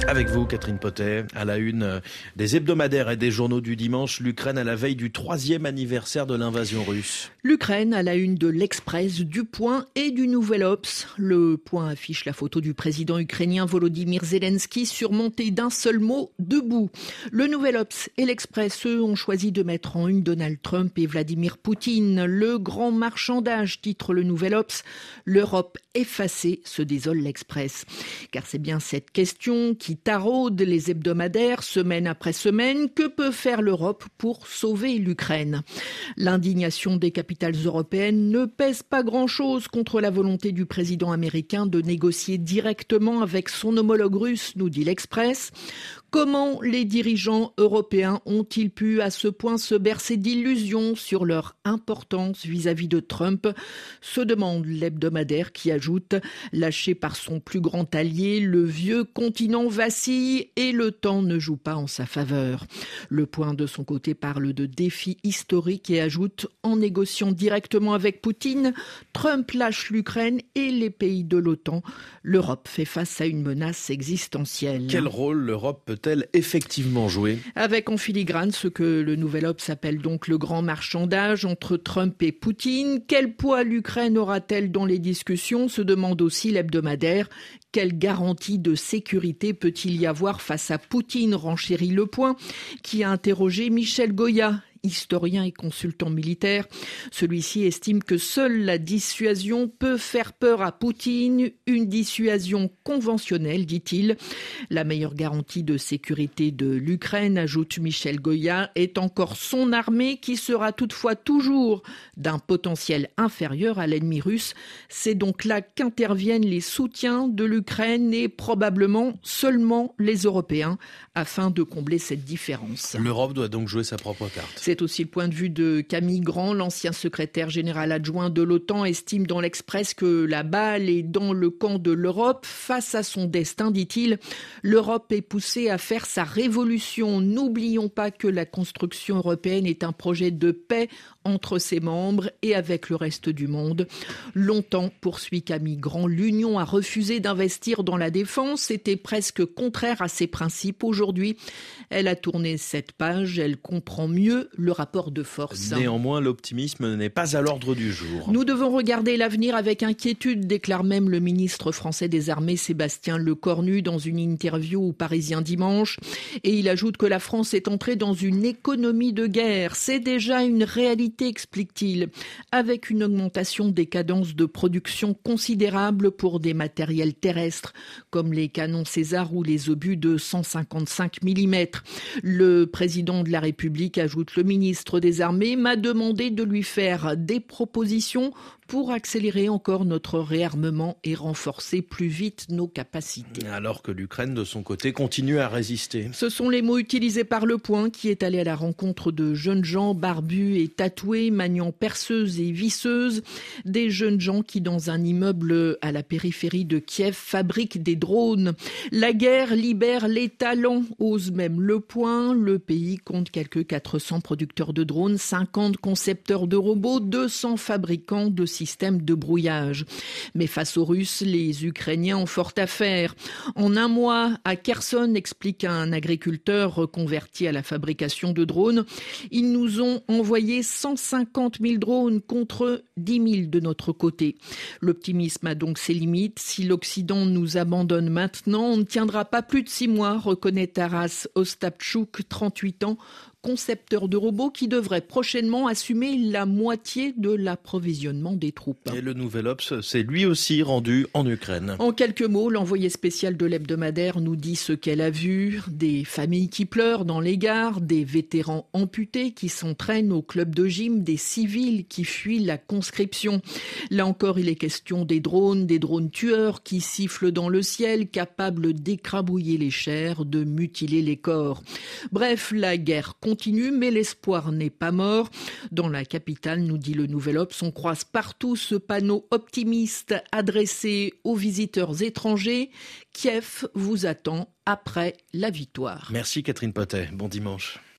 Avec vous, Catherine Potet, à la une des hebdomadaires et des journaux du dimanche, l'Ukraine à la veille du 3e anniversaire de l'invasion russe. L'Ukraine à la une de l'Express, du Point et du Nouvel Obs. Le Point affiche la photo du président ukrainien Volodymyr Zelensky surmonté d'un seul mot, debout. Le Nouvel Obs et l'Express, eux, ont choisi de mettre en une Donald Trump et Vladimir Poutine. Le grand marchandage, titre le Nouvel Obs. L'Europe effacée, se désole l'Express. Car c'est bien cette question qui taraude les hebdomadaires semaine après semaine. Que peut faire l'Europe pour sauver l'Ukraine ? L'indignation des capitales européennes ne pèse pas grand-chose contre la volonté du président américain de négocier directement avec son homologue russe, nous dit l'Express. Comment les dirigeants européens ont-ils pu à ce point se bercer d'illusions sur leur importance vis-à-vis de Trump ? Se demande l'hebdomadaire qui ajoute « Lâché par son plus grand allié, le vieux continent vacille et le temps ne joue pas en sa faveur ». Le Point de son côté parle de défis historiques et ajoute « En négociant directement avec Poutine, Trump lâche l'Ukraine et les pays de l'OTAN. L'Europe fait face à une menace existentielle ». Quel rôle l'Europe peut-elle effectivement jouer ? Avec en filigrane ce que le Nouvel Obs appelle donc le grand marchandage entre Trump et Poutine. Quel poids l'Ukraine aura-t-elle dans les discussions ? Se demande aussi l'hebdomadaire. Quelle garantie de sécurité peut-il y avoir face à Poutine ? Renchérit Le Point, qui a interrogé Michel Goya, historien et consultant militaire. Celui-ci estime que seule la dissuasion peut faire peur à Poutine, une dissuasion conventionnelle, dit-il. La meilleure garantie de sécurité de l'Ukraine, ajoute Michel Goya, est encore son armée qui sera toutefois toujours d'un potentiel inférieur à l'ennemi russe. C'est donc là qu'interviennent les soutiens de l'Ukraine et probablement seulement les Européens afin de combler cette différence. L'Europe doit donc jouer sa propre carte. C'est aussi le point de vue de Camille Grand, l'ancien secrétaire général adjoint de l'OTAN, estime dans l'Express que la balle est dans le camp de l'Europe. Face à son destin, dit-il, l'Europe est poussée à faire sa révolution. N'oublions pas que la construction européenne est un projet de paix entre ses membres et avec le reste du monde. Longtemps, poursuit Camille Grand, l'Union a refusé d'investir dans la défense. C'était presque contraire à ses principes. Aujourd'hui, elle a tourné cette page, elle comprend mieux le rapport de force. Néanmoins, l'optimisme n'est pas à l'ordre du jour. Nous devons regarder l'avenir avec inquiétude, déclare même le ministre français des Armées Sébastien Lecornu dans une interview au Parisien dimanche. Et il ajoute que la France est entrée dans une économie de guerre. C'est déjà une réalité, explique-t-il, avec une augmentation des cadences de production considérable pour des matériels terrestres comme les canons César ou les obus de 155 mm. Le président de la République, ajoute le ministre des Armées, m'a demandé de lui faire des propositions pour accélérer encore notre réarmement et renforcer plus vite nos capacités. Alors que l'Ukraine, de son côté, continue à résister. Ce sont les mots utilisés par Le Point, qui est allé à la rencontre de jeunes gens barbus et tatoués, maniant perceuses et visseuses. Des jeunes gens qui, dans un immeuble à la périphérie de Kiev, fabriquent des drones. La guerre libère les talents, ose même Le Point. Le pays compte quelques 400 producteurs de drones, 50 concepteurs de robots, 200 fabricants de système de brouillage. Mais face aux Russes, les Ukrainiens ont fort à faire. En un mois, à Kherson, explique un agriculteur reconverti à la fabrication de drones, ils nous ont envoyé 150 000 drones contre 10 000 de notre côté. L'optimisme a donc ses limites. Si l'Occident nous abandonne maintenant, on ne tiendra pas plus de 6 mois, reconnaît Taras Ostapchuk, 38 ans, concepteur de robots qui devrait prochainement assumer la moitié de l'approvisionnement des troupes. Et le Nouvel Obs s'est lui aussi rendu en Ukraine. En quelques mots, l'envoyé spécial de l'hebdomadaire nous dit ce qu'elle a vu. Des familles qui pleurent dans les gares, des vétérans amputés qui s'entraînent au club de gym, des civils qui fuient la conscription. Là encore, il est question des drones tueurs qui sifflent dans le ciel, capables d'écrabouiller les chairs, de mutiler les corps. Bref, la guerre continue, mais l'espoir n'est pas mort. Dans la capitale, nous dit le Nouvel Obs, on croise partout ce panneau optimiste adressé aux visiteurs étrangers. Kiev vous attend après la victoire. Merci Catherine Potet, bon dimanche.